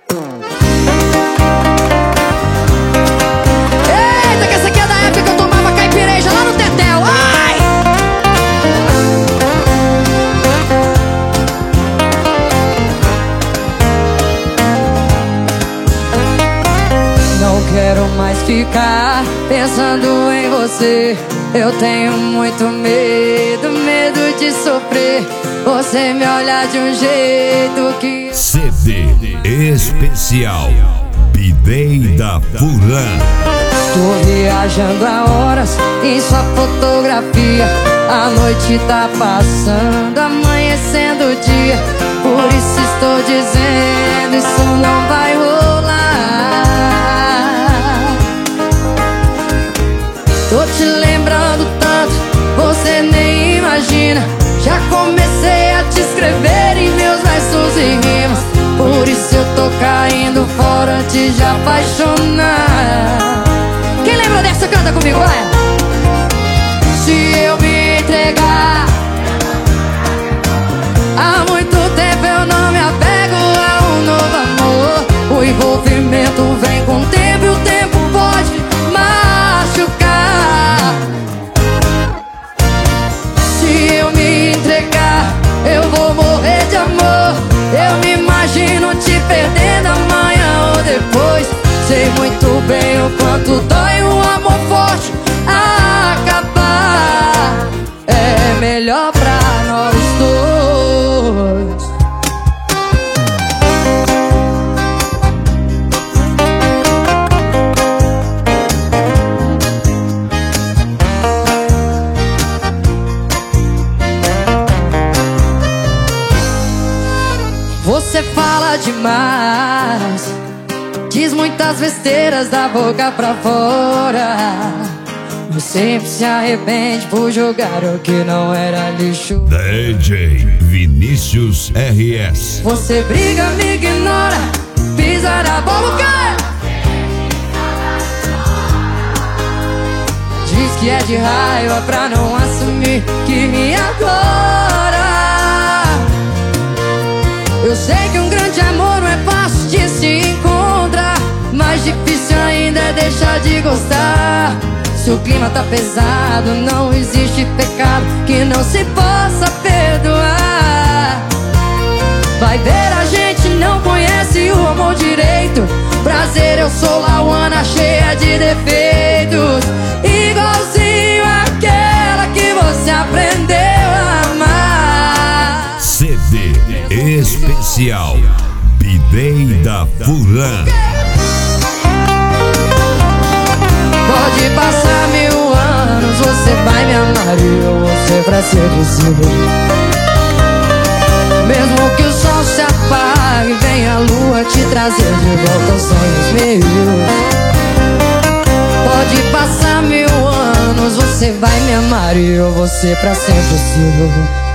Eita, que essa aqui é da época que eu tomava caipireja lá no Tetel. Ai! Não quero mais ficar pensando em você. Eu tenho muito medo, medo de sofrer. Você me olha de um jeito que... CD especial Bidei da Furlan. Tô viajando há horas em sua fotografia. A noite tá passando, amanhecendo o dia. Por isso estou dizendo, isso não vai rolar. Tô te lembrando tanto, você nem imagina. Já comecei a te escrever em meus versos e rimas. Por isso eu tô caindo fora antes de apaixonar. Quem lembra dessa, canta comigo, vai! Se eu me entregar, há muito tempo eu não me apego a um novo amor. O envolvimento vem com o tempo e o tempo pode machucar. Se eu me entregar, eu vou morrer de amor. Eu me imagino te perdendo amanhã ou depois. Sei muito bem o quanto dói um amor forte acabar. É melhor pra nós dois. Você fala demais, diz muitas besteiras da boca pra fora. E sempre se arrepende por jogar o que não era lixo. DJ Vinícius RS. Você briga, me ignora, pisa na bola, cara. Diz que é de raiva pra não assumir que me adora. Eu sei que um grande amor não é fácil de se encontrar, mais difícil ainda é deixar de gostar. Se o clima tá pesado, não existe pecado que não se possa perdoar. Vai ver, a gente não conhece o amor direito. Prazer, eu sou Lauana cheia de defeitos, igualzinho àquela que você aprendeu a amar. CD especial Bidei da Furlan. Pode passar 1000 anos, você vai me amar e eu vou ser pra sempre seu. Mesmo que o sol se apague, vem a lua te trazer de volta aos sonhos meus. Pode passar 1000 anos, você vai me amar e eu vou ser pra sempre seu.